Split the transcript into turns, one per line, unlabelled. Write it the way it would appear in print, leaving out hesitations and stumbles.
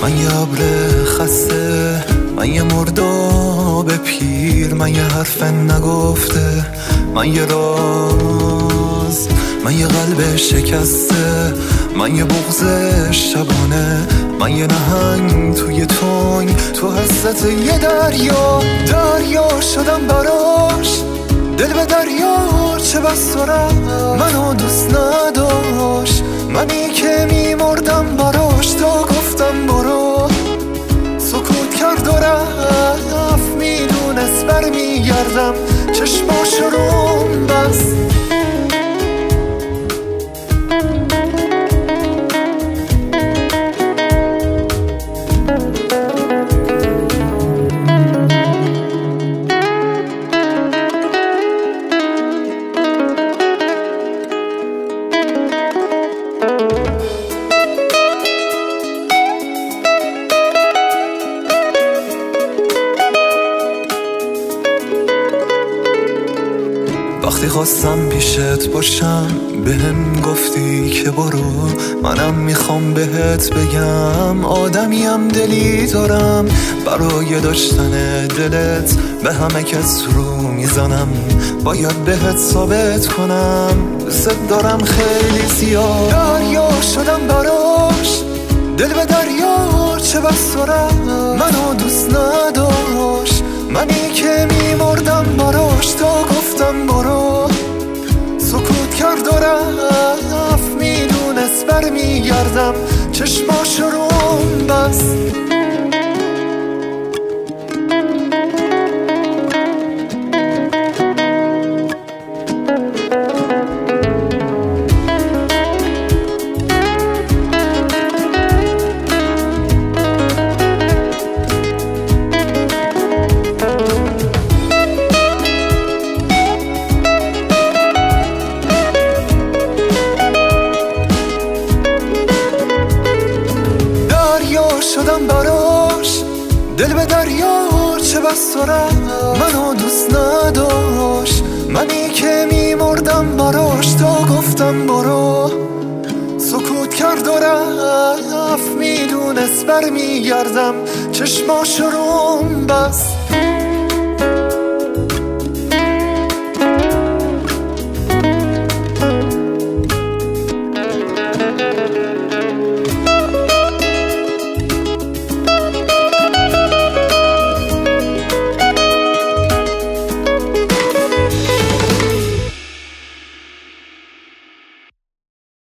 من یه ابر خسته، من یه مرداب پیر، من یه حرف نگفته، من یه راز، من یه قلب شکسته، من یه بغض شبانه، من یه نهنگ توی تنگ، تو حسرت یه دریا شدم براش، دل به دریا چه بس دارم، منو دوست نداشت، منی که میمردم براش، تا گفتم برو سکوت کرد و رفت، میدونست برمیگردم، چشماشو روم بست. وقتی خواستم پیشت باشم بهم گفتی که برو، منم میخوام بهت بگم آدمیم دلی دارم، برای داشتن دلت به همه کس رو میزنم، باید بهت ثابت کنم دوست دارم خیلی زیاد، دریا شدم براش، دل به دریا چه بس دارم، منو دوست نداشت، منی که میمردم براش، تا گفتم برو سکوت کرد و رفت، میدونست برمیگردم، چشماش روم بست. شدم براش، دل به دریا چه بس دارم، منو دوست نداشت، منی که میمردم براش، تا گفتم برو سکوت کرد و رفت، میدونست برمیگردم، چشماش روم بست.